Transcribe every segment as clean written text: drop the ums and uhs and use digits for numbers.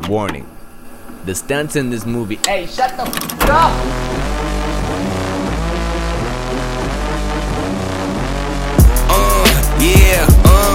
Warning. The stunts in this movie. Hey, shut the f*** up! Yeah,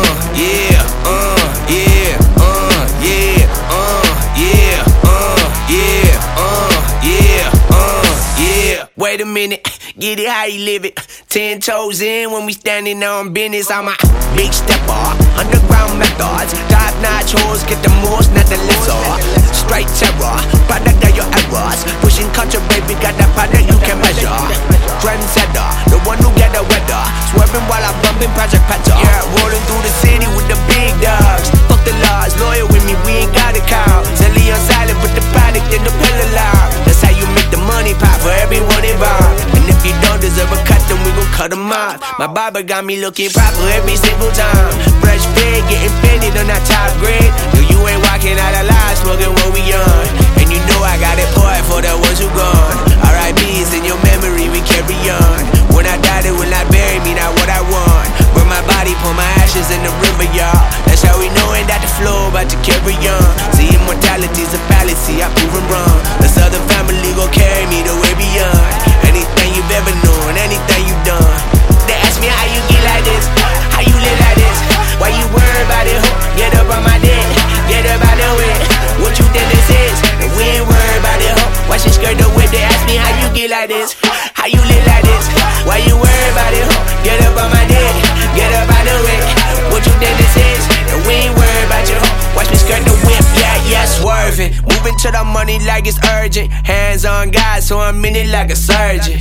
wait a minute, get it how you live it. 10 toes in when we standing on business. I'm a big stepper, underground methods. Top-notch hoes, get the most, not the lesser. Straight terror, product of your errors. Pushing culture, baby, got that product you can measure. Trendsetter, the one who get the weather. Swerving while I'm bumping Project Petter. Yeah, rolling through the city with the big dogs. Fuck the laws, loyal with me, we ain't got a cow. Selling on silent, put the product in the pillar loud. That's how you make the money pop for everyone involved. And if you don't deserve a cut, then we gon' cut them off. My barber got me looking proper every single time. Fresh fade, getting fitted on that top grade. No, you ain't walking out alive, smoking what we on. And you know I got it poured for the ones who gone. R.I.P.'s in your memory, we carry on. When I die, they will not bury me, not what I want. Burn my body, pour my ashes in the river, y'all. That's how we knowin' that the flow about to carry on. See, immortality's a fallacy, I proven wrong. The Southern family gon' carry me the way beyond. Anything you've ever known, anything you've done. They ask me how you get like this, how you live like this. Why you worry about it, ho? Get up on my dick, get up out the way. What you think this is? And we ain't worried about it, ho. Why she skirt the whip? They ask me how you get like this, how you live like this. Why you worry about it, ho? Get up on my dick, get up out the way. What you think this is? And we ain't worried about you, ho. Watch me skirt the whip, yeah, swerving. Moving to the money like it's urgent. Hands on God, so I'm in it like a surgeon.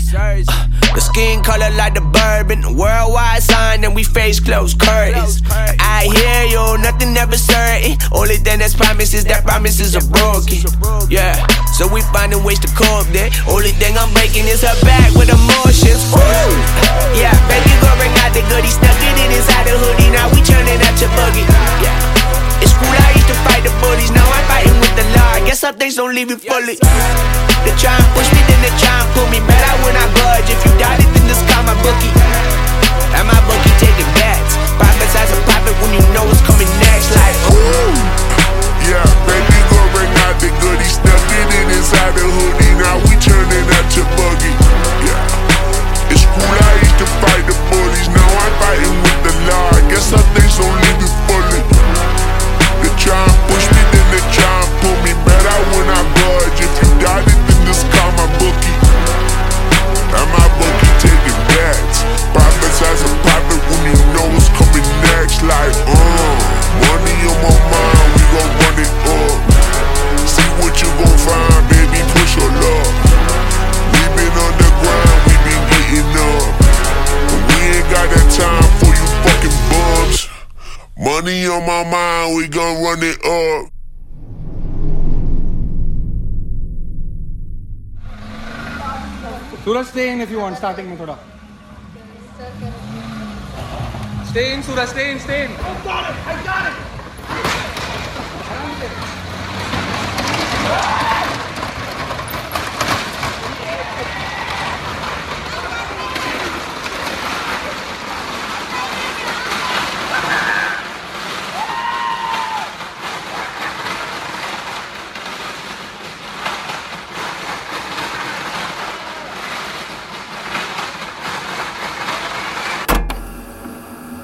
The skin color like the bourbon. Worldwide sign and we face closed curtains. I hear you, nothing ever certain. Only thing that's promised is that promises are broken. Yeah, so we finding ways to cope there. Only thing I'm breaking is her back with emotions. Ooh. Yeah, baby girl bring out the goodies. Stuck it in inside the hoodie. Now we turning out your buggy. Yeah. In school I used to fight the bullies. Now I'm fighting with the law. I guess some things don't leave you fully. They try and push me, then they try and pull me. Better when I budge. If you doubt it, then just call my bookie. And my bookie taking bets. Profits as a profit when you know what's coming next. Like, ooh. Yeah, baby girl bring out the goodies. Stuck it in inside the hoodie. Now we turning out your buggy. Yeah. In school I used to fight the bullies. Now I'm fighting with the law. I guess some things don't leave you fully. They try and push me, then they try and pull me. Better when I budge. If you doubt it, then just call my bookie. And my bookie taking bets. Profits as a profit when you know what's coming next. Like, money on my mind, we gon' run it up. See what you gon' find, baby, push your luck. We been on the grind, we been getting up. But we ain't got that time for you fucking bums. Money on my mind, we gon' run it up. Suraj, stay in if you want, starting mein thoda. Stay in, Suraj, stay in. I got it!